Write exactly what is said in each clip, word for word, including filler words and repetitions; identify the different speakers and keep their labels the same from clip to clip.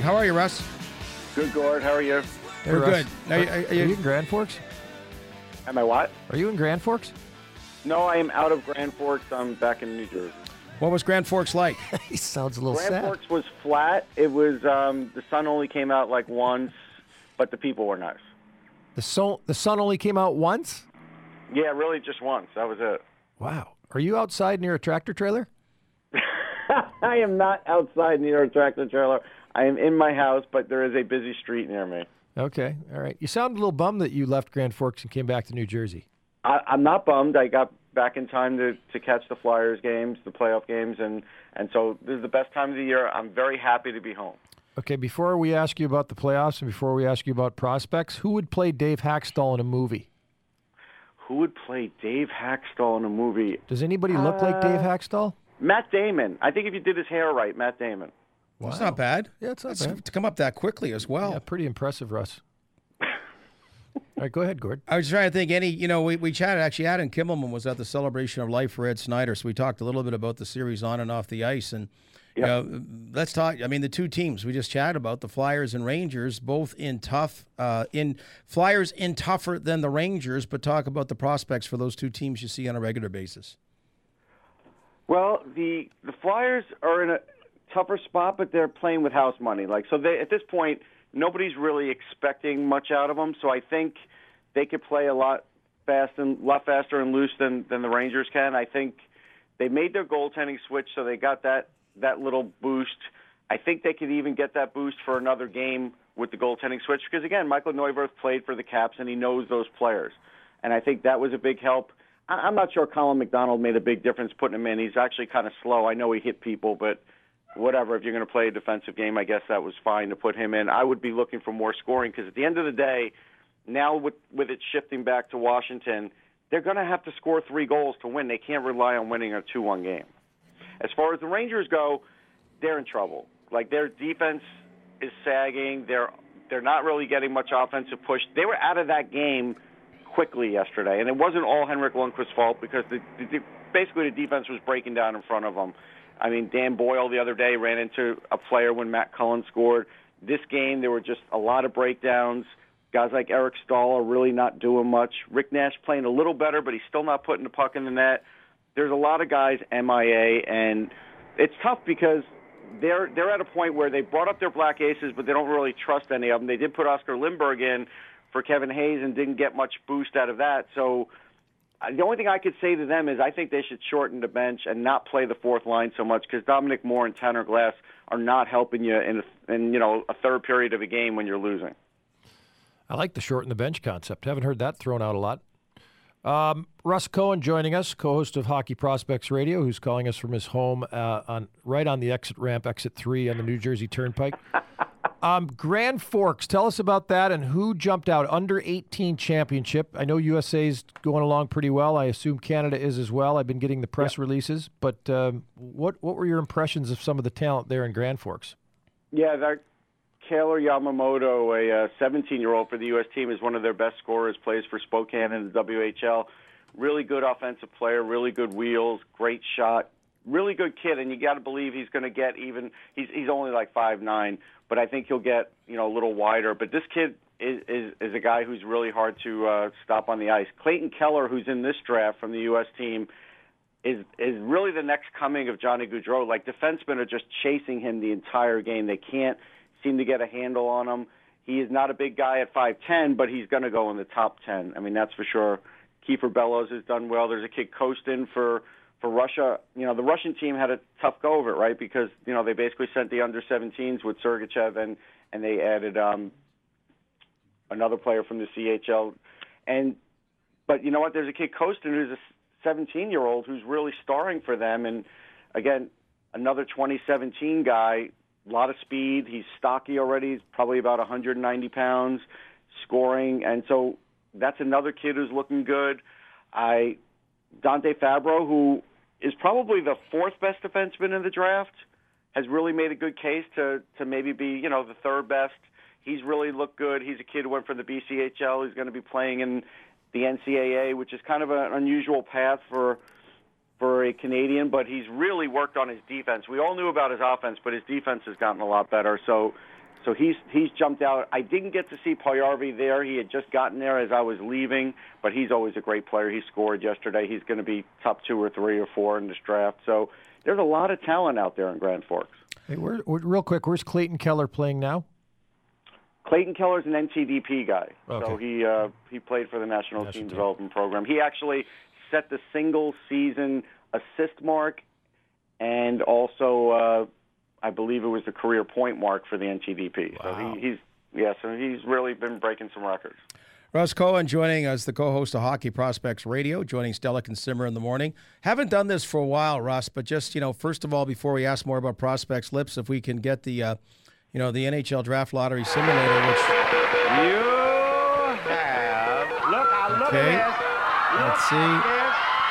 Speaker 1: How are you, Russ?
Speaker 2: Good, Gord. How are you?
Speaker 3: Hey,
Speaker 1: We're
Speaker 3: Russ.
Speaker 1: good. Are,
Speaker 3: Are,
Speaker 1: you- are
Speaker 3: are
Speaker 1: you-
Speaker 3: you in Grand Forks?
Speaker 2: Am I what?
Speaker 3: Are you in Grand Forks?
Speaker 2: No, I am out of Grand Forks. I'm back in New Jersey.
Speaker 1: what was Grand Forks like?
Speaker 3: He sounds a little
Speaker 2: Grand
Speaker 3: sad.
Speaker 2: Forks was flat. It was um, the sun only came out like once, but the people were nice.
Speaker 3: The sun, the sun only came out once?
Speaker 2: Yeah, really just once. That was it.
Speaker 3: Wow. Are you outside near a tractor trailer?
Speaker 2: I am not outside near a tractor trailer. I am in my house, but there is a busy street near me.
Speaker 3: Okay. All right. You sound a little bummed that you left Grand Forks and came back to New Jersey.
Speaker 2: I, I'm not bummed. I got back in time to, to catch the Flyers games, the playoff games, and, and so this is the best time of the year. I'm very happy to be home.
Speaker 3: Okay. Before we ask you about the playoffs and before we ask you about prospects, who would play Dave Haxtell in a movie?
Speaker 2: Who would play Dave Haxtell in a movie?
Speaker 3: Does anybody look like Dave Haxtell?
Speaker 2: Matt Damon. I think if you did his hair right, Matt Damon.
Speaker 3: Wow.
Speaker 1: It's not bad.
Speaker 3: Yeah, it's not
Speaker 1: That's-
Speaker 3: bad.
Speaker 1: To come up that quickly as well.
Speaker 3: Yeah, pretty impressive, Russ. All right, go ahead, Gord.
Speaker 1: I was trying to think, any, you know, we, we chatted, actually, Adam Kimmelman was at the celebration of life for Ed Snyder, so we talked a little bit about the series on and off the ice. And, you
Speaker 2: Yep.
Speaker 1: know, let's talk, I mean, the two teams we just chatted about, the Flyers and Rangers, both in tough, uh, in Flyers in tougher than the Rangers, but talk about the prospects for those two teams you see on a regular basis.
Speaker 2: Well, the the Flyers are in a tougher spot, but they're playing with house money. Like so, they at this point, nobody's really expecting much out of them. So I think they could play a lot fast and lot faster and loose than than the Rangers can. I think they made their goaltending switch, so they got that that little boost. I think they could even get that boost for another game with the goaltending switch because again, Michael Neuwirth played for the Caps and he knows those players, and I think that was a big help. I'm not sure Colin McDonald made a big difference putting him in. He's actually kind of slow. I know he hit people, but whatever. If you're going to play a defensive game, I guess that was fine to put him in. I would be looking for more scoring because at the end of the day, now with, with it shifting back to Washington, they're going to have to score three goals to win. They can't rely on winning a two one game. As far as the Rangers go, they're in trouble. Like their defense is sagging. They're they're not really getting much offensive push. They were out of that game quickly yesterday, and it wasn't all Henrik Lundqvist's fault because the, the, basically the defense was breaking down in front of them. I mean, Dan Boyle the other day ran into a player when Matt Cullen scored. This game, there were just a lot of breakdowns. Guys like Eric Stahl are really not doing much. Rick Nash playing a little better, but he's still not putting the puck in the net. There's a lot of guys M I A, and it's tough because they're they're at a point where they brought up their black aces, but they don't really trust any of them. They did put Oscar Lindberg in for Kevin Hayes and didn't get much boost out of that. So uh, the only thing I could say to them is I think they should shorten the bench and not play the fourth line so much because Dominic Moore and Tanner Glass are not helping you in, a, in you know a third period of a game when you're losing.
Speaker 3: I like the shorten the bench concept. Haven't heard that thrown out a lot. Um, Russ Cohen joining us, co-host of Hockey Prospects Radio, who's calling us from his home uh, on right on the exit ramp, exit three on the New Jersey Turnpike. Um, Grand Forks, tell us about that and who jumped out. Under eighteen championship. I know U S A's going along pretty well. I assume Canada is as well. I've been getting the press
Speaker 2: Yep.
Speaker 3: releases. But um, what what were your impressions of some of the talent there in Grand Forks?
Speaker 2: Yeah, that Kaylor Yamamoto, a seventeen-year-old for the U S team, is one of their best scorers, plays for Spokane in the W H L. Really good offensive player, really good wheels, great shot, really good kid, and you got to believe he's going to get even he's he's only like five nine, but I think he'll get, you know, a little wider. But this kid is is, is a guy who's really hard to uh, stop on the ice. Clayton Keller, who's in this draft from the U S team, is is really the next coming of Johnny Gaudreau. Like, defensemen are just chasing him the entire game. They can't seem to get a handle on him. He is not a big guy at five ten, but he's going to go in the top ten. I mean, that's for sure. Kiefer Bellows has done well. There's a kid Kostin for, for Russia. You know, the Russian team had a tough go of it, right? Because, you know, they basically sent the under seventeens with Sergachev, and, and they added um, another player from the C H L. And But you know what? There's a kid Kostin who's a seventeen-year-old who's really starring for them. And, again, another twenty seventeen guy, a lot of speed. He's stocky already. He's probably about one hundred ninety pounds, scoring. And so that's another kid who's looking good. I Dante Fabro, who is probably the fourth best defenseman in the draft, has really made a good case to, to maybe be, you know, the third best. He's really looked good. He's a kid who went from the B C H L. He's going to be playing in the N C A A, which is kind of an unusual path for for a Canadian, but he's really worked on his defense. We all knew about his offense, but his defense has gotten a lot better. So so he's he's jumped out. I didn't get to see Puljujarvi there. He had just gotten there as I was leaving, but he's always a great player. He scored yesterday. He's going to be top two or three or four in this draft. So there's a lot of talent out there in Grand Forks.
Speaker 3: Hey, where, real quick, where's Clayton Keller playing now?
Speaker 2: Clayton Keller's an N T D P guy,
Speaker 3: Okay.
Speaker 2: so he uh, he played for the National,
Speaker 3: National
Speaker 2: Team,
Speaker 3: Team
Speaker 2: Development Program. He actually set the single season assist mark, and also uh, I believe it was the career point mark for the N T D P.
Speaker 3: Wow.
Speaker 2: So he, he's yeah, so he's really been breaking some records.
Speaker 1: Russ Cohen joining us, the co-host of Hockey Prospects Radio, joining Stellick and Simmer in the morning. Haven't done this for a while, Russ, but just, you know, first of all, before we ask more about prospects, Lips, if we can get the, uh, you know, the N H L Draft Lottery Simulator, which...
Speaker 2: You have... Look, I look
Speaker 1: Okay.
Speaker 2: at this. Look
Speaker 1: Let's see.
Speaker 2: at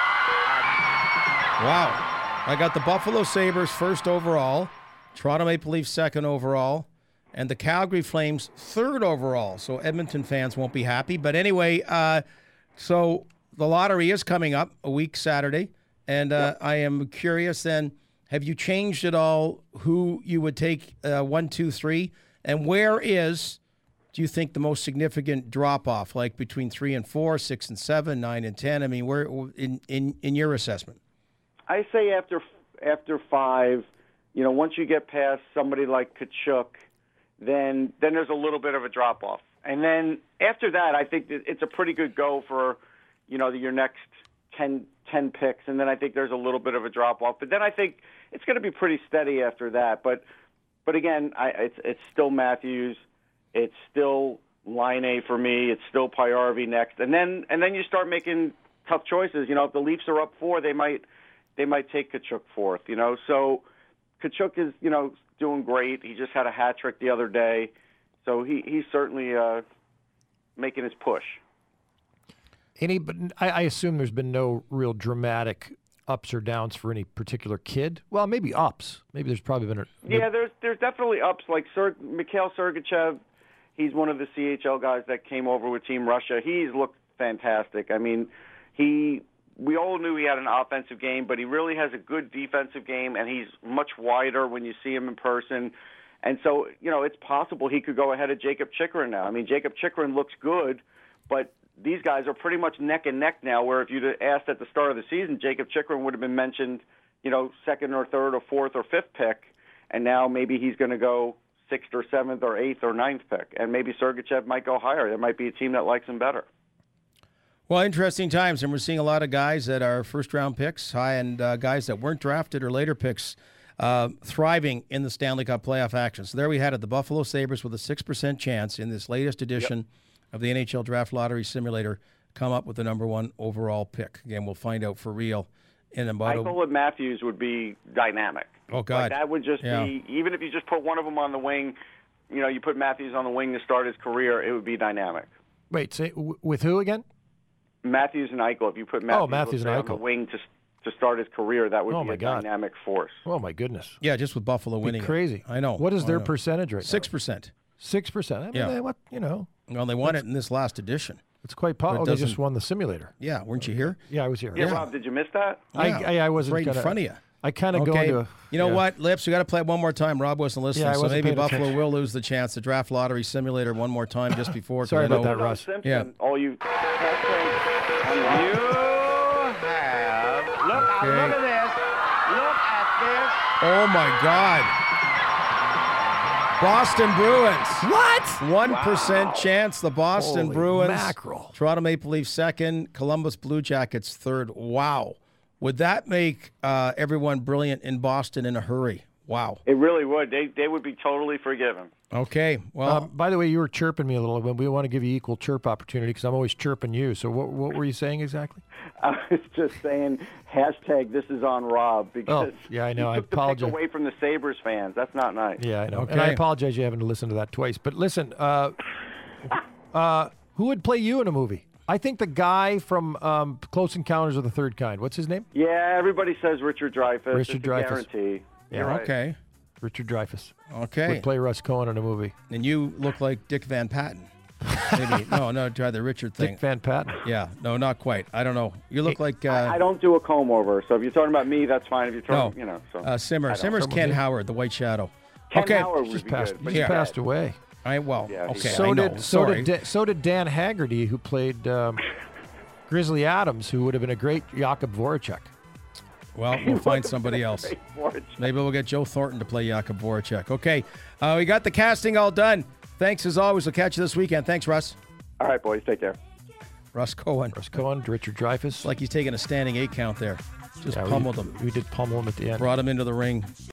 Speaker 1: Wow. I got the Buffalo Sabres first overall, Toronto Maple Leafs second overall, and the Calgary Flames third overall. So Edmonton fans won't be happy. But anyway, uh, so the lottery is coming up a week Saturday, and uh, I am curious then, have you changed at all who you would take uh, one, two, three, and where is, do you think, the most significant drop-off, like between three and four, six and seven, nine and ten? I mean, where in, in, in your assessment?
Speaker 2: I say after after five, you know, once you get past somebody like Kachuk, then then there's a little bit of a drop off, and then after that, I think that it's a pretty good go for, you know, your next ten, ten picks, and then I think there's a little bit of a drop off, but then I think it's going to be pretty steady after that. But but again, I, it's it's still Matthews, it's still Line A for me, it's still Puljujarvi next, and then and then you start making tough choices. You know, if the Leafs are up four, they might. They might take Kachuk fourth, you know. So Kachuk is, you know, doing great. He just had a hat trick the other day, so he he's certainly uh, making his push.
Speaker 3: Any, but I, I assume there's been no real dramatic ups or downs for any particular kid. Well, maybe ups. Maybe there's probably been a
Speaker 2: Yeah, there's there's definitely ups. Like Ser- Mikhail Sergachev, he's one of the C H L guys that came over with Team Russia. He's looked fantastic. I mean, he. We all knew he had an offensive game, but he really has a good defensive game, and he's much wider when you see him in person. And so, you know, it's possible he could go ahead of Jacob Chychrun now. I mean, Jacob Chychrun looks good, but these guys are pretty much neck and neck now, where if you'd asked at the start of the season, Jacob Chychrun would have been mentioned, you know, second or third or fourth or fifth pick, and now maybe he's going to go sixth or seventh or eighth or ninth pick, and maybe Sergachev might go higher. There might be a team that likes him better.
Speaker 1: Well, interesting times, and we're seeing a lot of guys that are first-round picks, high-end uh, guys that weren't drafted or later picks, uh, thriving in the Stanley Cup playoff action. So there we had it, the Buffalo Sabres with a six percent chance in this latest edition yep. of the N H L Draft Lottery Simulator come up with the number one overall pick. Again, we'll find out for real in about
Speaker 2: I
Speaker 1: a...
Speaker 2: thought Matthews would be dynamic.
Speaker 1: Oh, God.
Speaker 2: Like that would just
Speaker 1: yeah.
Speaker 2: be, even if you just put one of them on the wing, you know, you put Matthews on the wing to start his career, it would be dynamic.
Speaker 3: Wait, say, w- with who again?
Speaker 2: Matthews and Eichel. If you put Matthews,
Speaker 3: oh, Matthews and
Speaker 2: on
Speaker 3: Eichel.
Speaker 2: the wing to to start his career, that would
Speaker 3: oh
Speaker 2: be
Speaker 3: my
Speaker 2: a
Speaker 3: God.
Speaker 2: dynamic force.
Speaker 3: Oh my goodness!
Speaker 1: Yeah, just with Buffalo winning,
Speaker 3: crazy.
Speaker 1: It. I know.
Speaker 3: What is their
Speaker 1: know.
Speaker 3: percentage right
Speaker 1: Six
Speaker 3: now?
Speaker 1: percent.
Speaker 3: Six percent. I mean,
Speaker 1: Yeah.
Speaker 3: They, what you know?
Speaker 1: Well, they won it in this last edition.
Speaker 3: It's quite possible.
Speaker 1: It
Speaker 3: Oh, they just
Speaker 1: doesn't-
Speaker 3: won the simulator.
Speaker 1: Yeah, weren't you here?
Speaker 3: Yeah, I was here.
Speaker 2: Yeah,
Speaker 1: Yeah.
Speaker 2: Rob, did you miss that?
Speaker 3: I,
Speaker 1: Yeah,
Speaker 3: I, I wasn't
Speaker 1: right
Speaker 3: gonna,
Speaker 1: in front of you.
Speaker 3: I kind of go
Speaker 1: Okay,
Speaker 3: into. A,
Speaker 1: you know
Speaker 3: yeah.
Speaker 1: what, Lips? We got to play it one more time. Rob wasn't listening,
Speaker 3: Yeah, I
Speaker 1: so
Speaker 3: wasn't
Speaker 1: maybe
Speaker 3: paying
Speaker 1: Buffalo
Speaker 3: attention.
Speaker 1: will lose the chance to draft lottery simulator one more time just before. 'cause
Speaker 3: Sorry
Speaker 1: I
Speaker 3: about
Speaker 1: know-
Speaker 3: that, Russ.
Speaker 2: Simpson,
Speaker 1: Yeah.
Speaker 2: all you. You have. Look,
Speaker 1: Okay.
Speaker 2: look at this. Look at
Speaker 1: Oh my God! Boston Bruins.
Speaker 3: What?
Speaker 1: One percent chance. The Boston
Speaker 3: Holy
Speaker 1: Bruins.
Speaker 3: mackerel.
Speaker 1: Toronto Maple Leafs second. Columbus Blue Jackets third. Wow. Would that make uh, everyone brilliant in Boston in a hurry? Wow.
Speaker 2: this. It really would. They they would be totally forgiven.
Speaker 1: Okay. Well,
Speaker 3: Um, by the way, you were chirping me a little bit. We want to give you equal chirp opportunity because I'm always chirping you. So what what were you saying exactly?
Speaker 2: I was just saying, hashtag this is on Rob because
Speaker 3: Oh, yeah, I know.
Speaker 2: he
Speaker 3: I
Speaker 2: took the
Speaker 3: apologize.
Speaker 2: pick away from the Sabres fans. That's not nice.
Speaker 3: Yeah, I know. And I
Speaker 1: Okay.
Speaker 3: apologize you having to listen to that twice. But listen, uh, uh, who would play you in a movie? I think the guy from um, Close Encounters of the Third Kind. What's his name?
Speaker 2: Yeah, everybody says Richard Dreyfuss.
Speaker 3: Richard
Speaker 2: it's a
Speaker 3: Dreyfuss.
Speaker 2: guarantee.
Speaker 3: Yeah.
Speaker 2: You're right.
Speaker 1: okay.
Speaker 3: Richard Dreyfuss.
Speaker 1: Okay.
Speaker 3: Would play Russ Cohen in a movie.
Speaker 1: And you look like Dick Van Patten. Maybe. No, no, try the Richard thing.
Speaker 3: Dick Van Patten.
Speaker 1: Yeah. No, not quite. I don't know. You look like uh,
Speaker 2: I don't do a comb over, so if you're talking about me, that's fine. If you're
Speaker 1: no.
Speaker 2: talking, you know, so
Speaker 1: uh, Simmer.
Speaker 2: I don't.
Speaker 1: Simmer's
Speaker 3: Someone
Speaker 1: Ken
Speaker 3: did.
Speaker 1: Howard, the White Shadow.
Speaker 2: Ken
Speaker 1: Okay.
Speaker 2: Howard would
Speaker 3: Just
Speaker 2: be
Speaker 3: passed,
Speaker 2: good, but
Speaker 3: just
Speaker 2: he's
Speaker 3: passed
Speaker 2: dead.
Speaker 3: away.
Speaker 1: All right, well,
Speaker 2: Yeah, he's
Speaker 1: okay.
Speaker 2: dead.
Speaker 3: So
Speaker 1: I know.
Speaker 3: did so
Speaker 1: Sorry.
Speaker 3: did Da- so did Dan Haggerty, who played um, Grizzly Adams, who would have been a great Jakub Voracek.
Speaker 1: Well, we'll find somebody else.
Speaker 2: Great Voracek.
Speaker 1: Maybe we'll get Joe Thornton to play Jakub Voracek. Okay, uh, we got the casting all done. Thanks as always. We'll catch you this weekend. Thanks, Russ.
Speaker 2: All right, boys, take care.
Speaker 1: Russ Cohen.
Speaker 3: Russ Cohen, Richard Dreyfuss.
Speaker 1: It's like he's taking a standing eight count there. Just
Speaker 3: Yeah, we-
Speaker 1: pummeled him.
Speaker 3: We did pummel him at the end.
Speaker 1: Brought him into the ring.